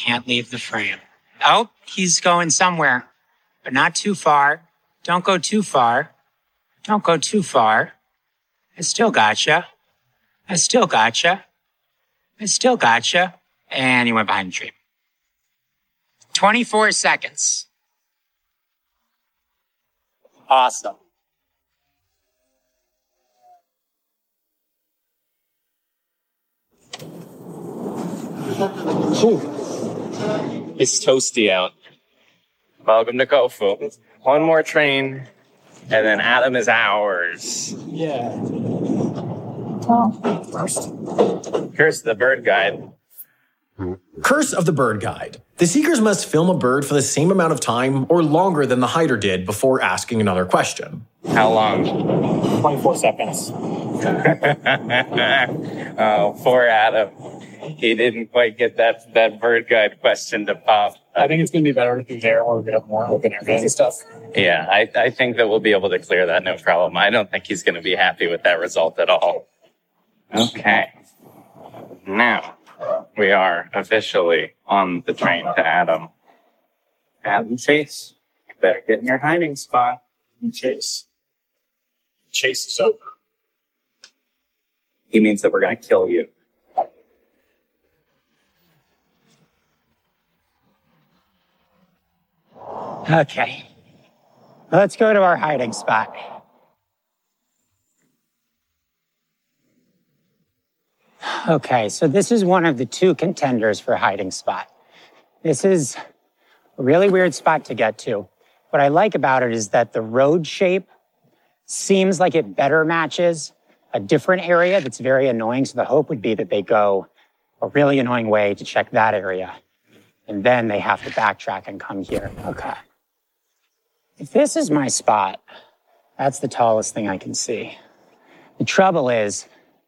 can't leave the frame. Oh, he's going somewhere, but not too far. Don't go too far. Don't go too far. I still gotcha. I still gotcha. I still gotcha. And he went behind the tree. 24 seconds. Awesome. It's toasty out. Welcome to Kofu. One more train, and then Adam is ours. Yeah. First. Here's the bird guide. Curse of the Bird Guide. The seekers must film a bird for the same amount of time or longer than the hider did before asking another question. How long? 24 seconds. Oh, poor Adam. He didn't quite get that bird guide question to pop. I think it's going to be better if you're there or we have more open areas and stuff. Yeah, I think that we'll be able to clear that, no problem. I don't think he's going to be happy with that result at all. Okay. Now, we are officially on the train to Adam. Adam Chase, you better get in your hiding spot. Chase. Chase is over. He means that we're going to kill you. Okay. Let's go to our hiding spot. Okay, so this is one of the two contenders for hiding spot. This is a really weird spot to get to. What I like about it is that the road shape seems like it better matches a different area that's very annoying. So the hope would be that they go a really annoying way to check that area. And then they have to backtrack and come here. Okay. If this is my spot, that's the tallest thing I can see. The trouble is,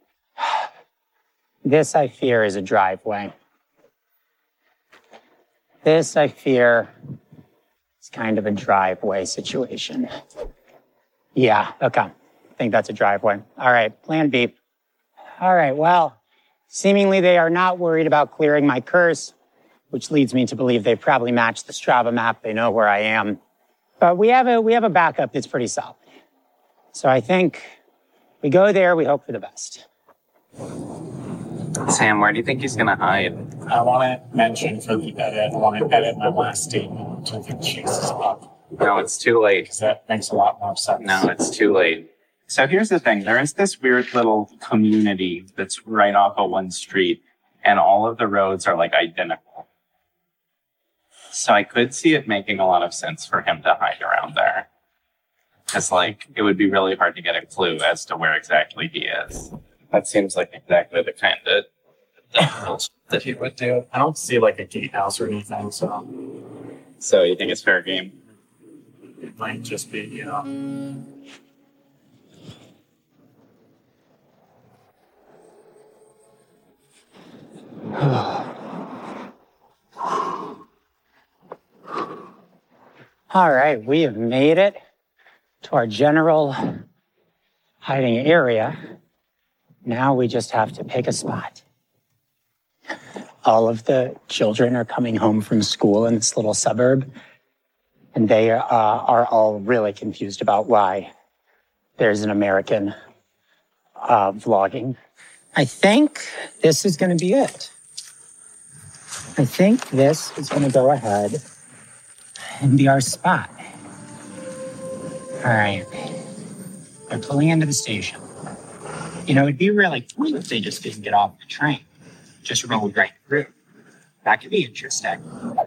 this I fear is a driveway. This I fear is kind of a driveway situation. Yeah, okay. I think that's a driveway. All right, plan B. All right, well, seemingly they are not worried about clearing my curse, which leads me to believe they've probably matched the Strava map. They know where I am. But we have a backup that's pretty solid. So I think we go there, we hope for the best. Sam, where do you think he's going to hide? I want to mention for the edit, I want to edit my last statement to the Chase is up. No, it's too late. Because that makes a lot more sense. No, it's too late. So here's the thing. There is this weird little community that's right off of one street, and all of the roads are like identical. So I could see it making a lot of sense for him to hide around there. Because, like, it would be really hard to get a clue as to where exactly he is. That seems like exactly the kind of that he would do. I don't see like a gatehouse or anything, so So you think it's fair game? it might just be, you know. All right, we have made it to our general hiding area. Now we just have to pick a spot. All of the children are coming home from school in this little suburb, and they are all really confused about why there's an American vlogging. I think this is going to be it. I think this is going to go ahead and be our spot. All right. They're pulling into the station. You know, it'd be really cool if they just didn't get off the train. Just rolled right through. That could be interesting.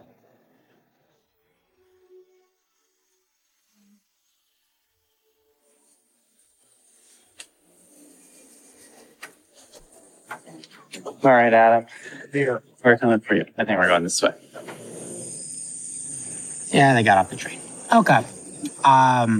All right, Adam. Here. We're coming for you. I think we're going this way. Yeah, they got off the train. Okay. I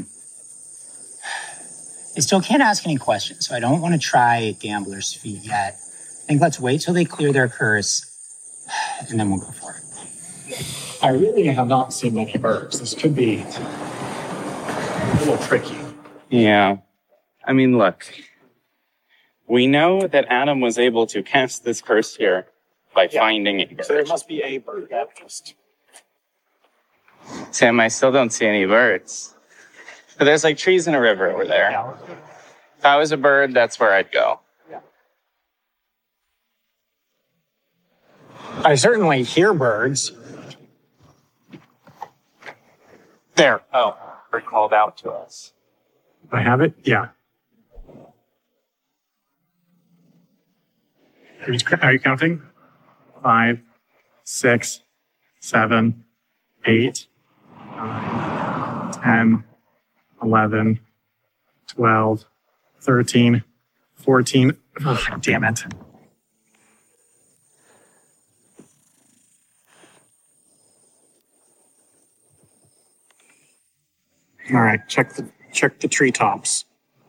still can't ask any questions, so I don't want to try Gambler's Fee yet. I think let's wait till they clear their curse, and then we'll go for it. I really have not seen many birds. This could be a little tricky. Yeah. I mean, look. We know that Adam was able to cast this curse here by finding a bird. So there must be a bird that just... Sam, I still don't see any birds. But there's like trees and a river over there. Yeah. If I was a bird, that's where I'd go. I certainly hear birds. There. Oh, bird called out to us. I have it? Yeah. Are you counting? 5, 6, 7, 8, 9, 10, 11, 12, 13, 14. Oh, damn it. All right, check the treetops.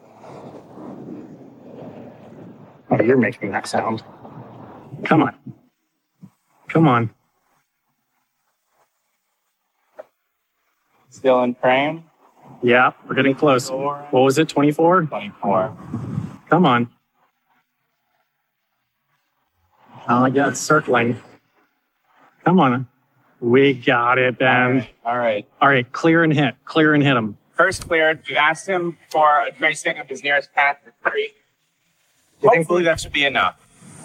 Oh, you're making that sound. Come on. Come on. Still in frame? Yeah, we're getting close. What was it, 24? 24. Come on. Oh, yeah, it's circling. Come on. We got it, Ben. All right. All right, clear and hit. Clear and hit him. First cleared. You asked him for a tracing of his nearest path for 3. Hopefully that should be enough.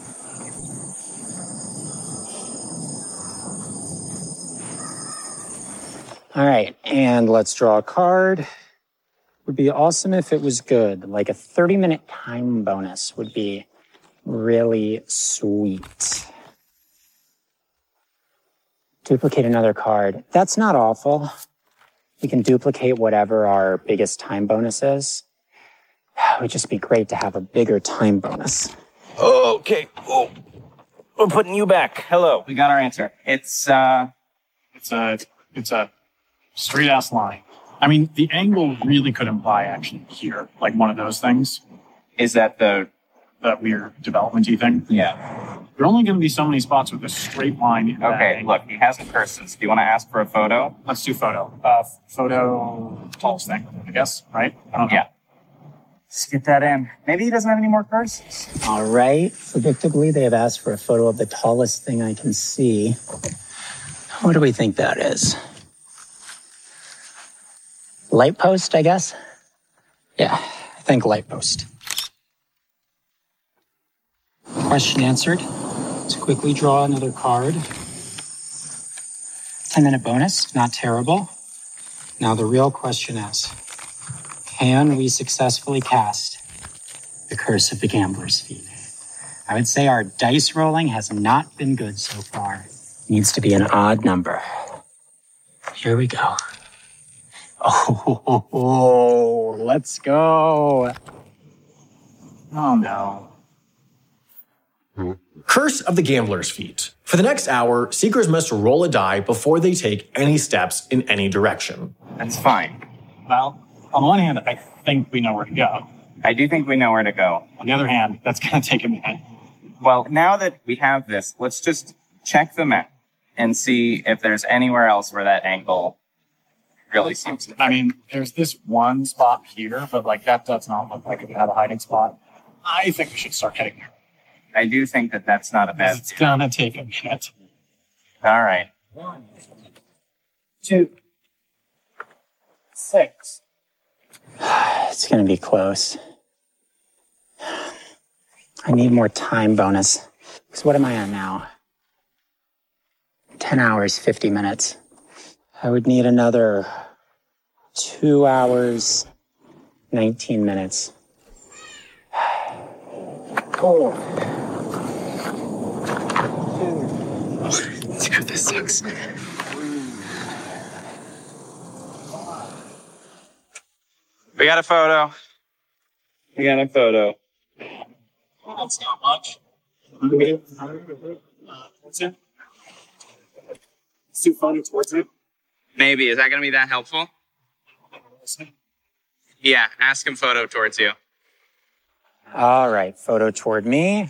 All right, and let's draw a card. Would be awesome if it was good. Like a 30-minute time bonus would be really sweet. Duplicate another card. That's not awful. We can duplicate whatever our biggest time bonus is. It would just be great to have a bigger time bonus. Okay. Oh, we're putting you back. Hello. We got our answer. It's It's a straight ass line. I mean, the angle really could imply actually here, like one of those things. Is that That weird development-y thing. Yeah. There are only going to be so many spots with a straight line. In that Okay, angle. look, he has a curses. Do you want to ask for a photo? Let's do photo. Photo tallest thing, I guess, right? I don't know. Yeah. Let's get that in. Maybe he doesn't have any more curses. All right. Predictably, they have asked for a photo of the tallest thing I can see. What do we think that is? Light post, I guess? Yeah, I think light post. Question answered. Let's quickly draw another card. 10-minute bonus, not terrible. Now the real question is, can we successfully cast the Curse of the Gambler's Feet? I would say our dice rolling has not been good so far. Needs to be an odd number. Here we go. Oh, let's go. Oh, no. Curse of the Gambler's Feet. For the next hour, seekers must roll a die before they take any steps in any direction. That's fine. Well, on the one hand, I think we know where to go. I do think we know where to go. On the other hand, that's going to take a minute. Well, now that we have this, let's just check the map and see if there's anywhere else where that angle really seems to. I mean, there's this one spot here, but like that does not look like it would have a hiding spot. I think we should start heading there. I do think that that's not a bad It's going to take a minute. All right. 1, 2, 6. It's going to be close. I need more time bonus. Because what am I on now? 10 hours, 50 minutes. I would need another 2 hours, 19 minutes. Oh. Dude, this sucks. We got a photo. We got a photo. That's not much. What's it? Let's do photo towards it. Maybe. Is that going to be that helpful? Yeah, ask him photo towards you. All right, photo toward me.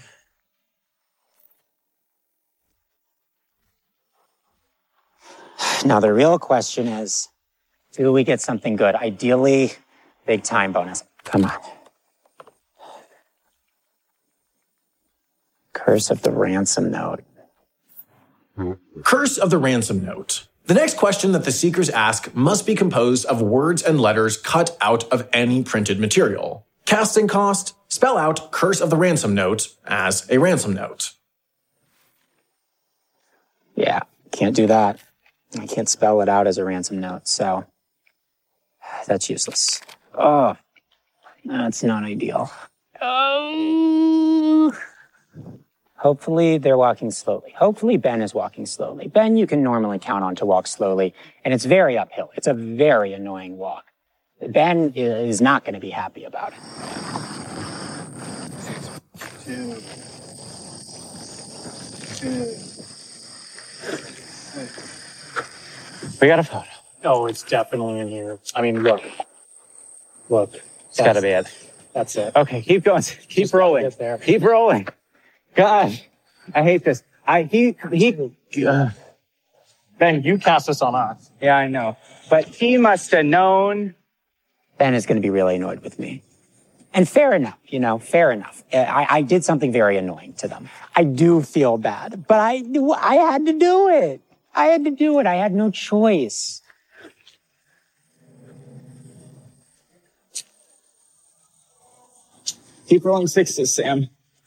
Now, the real question is, do we get something good? Ideally, big time bonus. Come on. Curse of the ransom note. Curse of the Ransom Note. The next question that the seekers ask must be composed of words and letters cut out of any printed material. Casting cost, spell out Curse of the Ransom Note as a ransom note. Yeah, can't do that. I can't spell it out as a ransom note, so that's useless. Oh, that's not ideal. Oh. Hopefully they're walking slowly. Hopefully Ben is walking slowly. Ben, you can normally count on to walk slowly, and it's very uphill. It's a very annoying walk. Ben is not going to be happy about it. We got a photo. Oh, it's definitely in here. I mean, look. Look. It's got to be it. That's it. Okay, keep going. Keep Just rolling. get there. Keep rolling. God, I hate this. Ben, you cast this on us. Yeah, I know. But he must have known. Ben is going to be really annoyed with me. And fair enough, fair enough. I did something very annoying to them. I do feel bad, but I had to do it. I had to do it. I had no choice. Keep rolling sixes, Sam.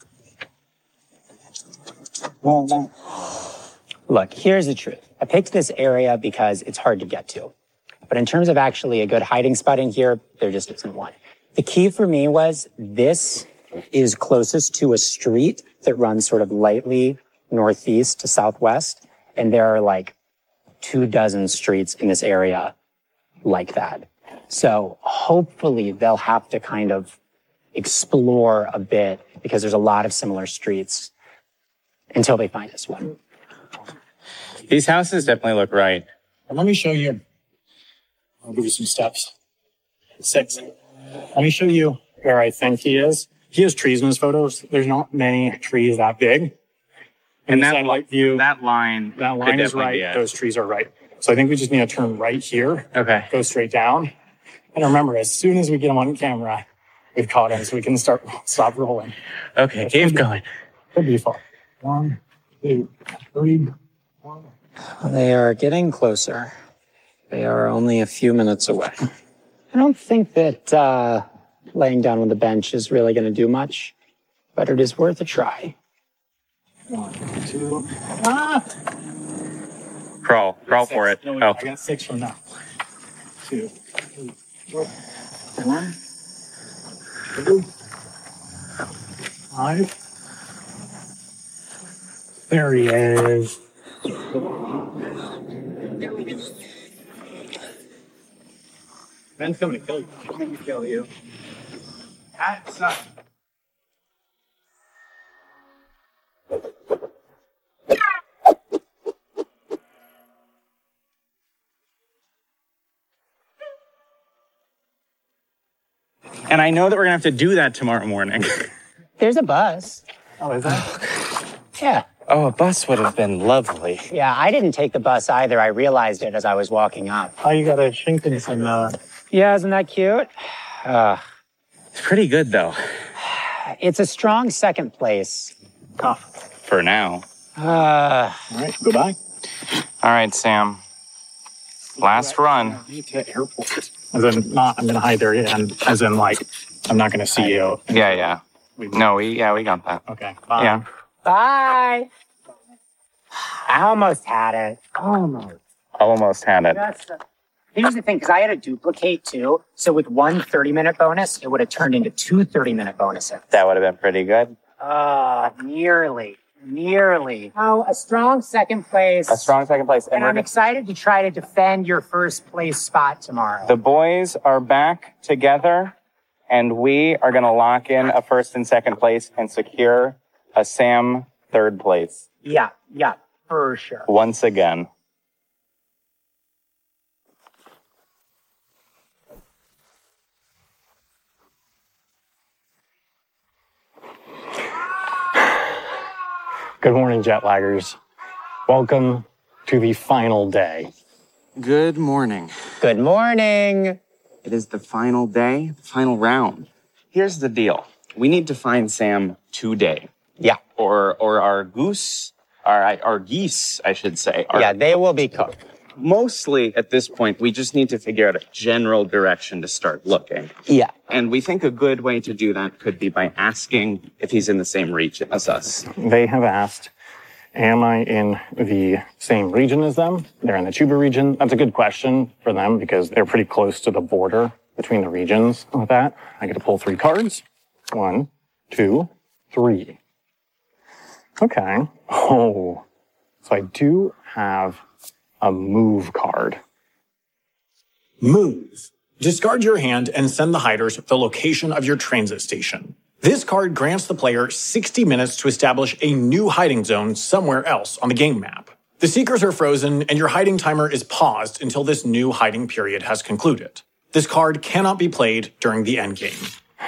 Look, here's the truth. I picked this area because it's hard to get to. But in terms of actually a good hiding spot in here, there just isn't one. The key for me was this is closest to a street that runs sort of lightly northeast to southwest. And there are like 24 streets in this area like that. So hopefully they'll have to kind of explore a bit because there's a lot of similar streets until they find this one. These houses definitely look right. And let me show you. I'll give you some steps. 6. Let me show you where I think he is. He has trees in his photos. There's not many trees that big. And that light view, that line is right. Those trees are right. So I think we just need to turn right here. Okay. Go straight down. And remember, as soon as we get him on camera, we've caught him, so we can stop rolling. Okay, keep going. Could be fun. 1, 2, 3, 4. They are getting closer. They are only a few minutes away. I don't think that laying down on the bench is really going to do much, but it is worth a try. 1, 2. Crawl for it. No, Oh. I got 6 from now. 2, 3, 4, 1, 2, 5. There he is. Ben's coming to kill you. He's coming to kill you. That's not. And I know that we're going to have to do that tomorrow morning. There's a bus. Oh, is that? Yeah. Oh, a bus would have been lovely. Yeah, I didn't take the bus either. I realized it as I was walking up. Oh, you got a Shinkins and Yeah, isn't that cute? It's pretty good, though. It's a strong second place. For now. All right, goodbye. All right, Sam. Last run. To the airport. As in, not, I'm going to hide there again. As in, like, I'm not going to see you. Yeah. No, we got that. Okay, bye. Yeah. Bye. I almost had it. Almost had it. Here's the thing, because I had a duplicate too. So with one 30-minute bonus, it would have turned into 2 30-minute bonuses. That would have been pretty good. Nearly. Oh, a strong second place. And I'm excited to try to defend your first place spot tomorrow. The boys are back together, and we are going to lock in a first and second place and secure a Sam third place. Yeah, for sure. Once again. Good morning, jet laggers. Welcome to the final day. Good morning. Good morning. It is the final day, the final round. Here's the deal. We need to find Sam today. Yeah. Or our goose our geese, I should say. Yeah, they will be cooked. Mostly at this point, we just need to figure out a general direction to start looking. Yeah. And we think a good way to do that could be by asking if he's in the same region as us. They have asked, am I in the same region as them? They're in the Chuba region. That's a good question for them because they're pretty close to the border between the regions with that. I get to pull 3 cards. 1, 2, 3. Okay. Oh, so I do have a move card. Move. Discard your hand and send the hiders the location of your transit station. This card grants the player 60 minutes to establish a new hiding zone somewhere else on the game map. The seekers are frozen and your hiding timer is paused until this new hiding period has concluded. This card cannot be played during the end game.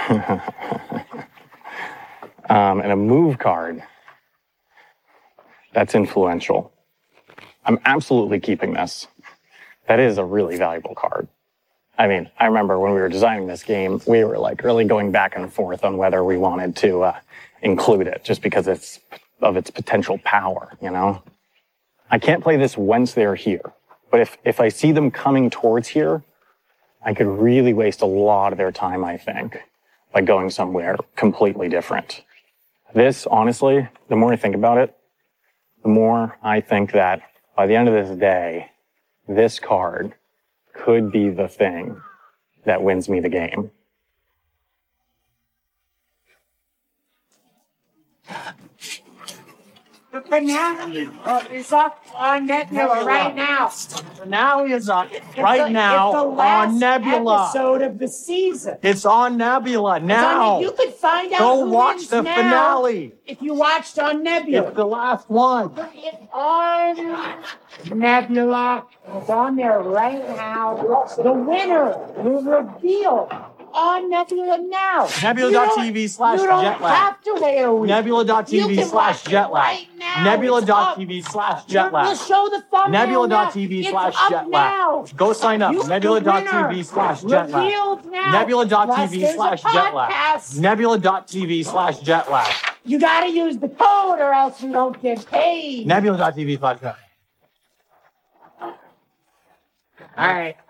And a move card. That's influential. I'm absolutely keeping this. That is a really valuable card. I mean, I remember when we were designing this game, we were like really going back and forth on whether we wanted to include it just because of its potential power, you know? I can't play this once they're here, but if I see them coming towards here, I could really waste a lot of their time, I think, by going somewhere completely different. This, honestly, the more I think about it, the more I think that by the end of this day, this card could be the thing that wins me the game. The finale is up on Nebula right now. Finale is on right now It's the last on Nebula. episode of the season. It's on Nebula now. You could find out Go who watch wins the now finale. if you watched on Nebula. It's the last one. It's on Nebula. It's on there right now. The winner will reveal on Nebula now. Nebula.tv/jetlag. You don't have to wait a week. Nebula.tv/jetlag. Right now. Nebula.tv/jetlag. We'll show the thumbnail now. Nebula.tv/jetlag. Go sign up. Nebula.tv/jetlag. Nebula.tv/jetlag. Nebula.tv/jetlag. You gotta use the code or else you don't get paid. Nebula.tv/jetlag. All right.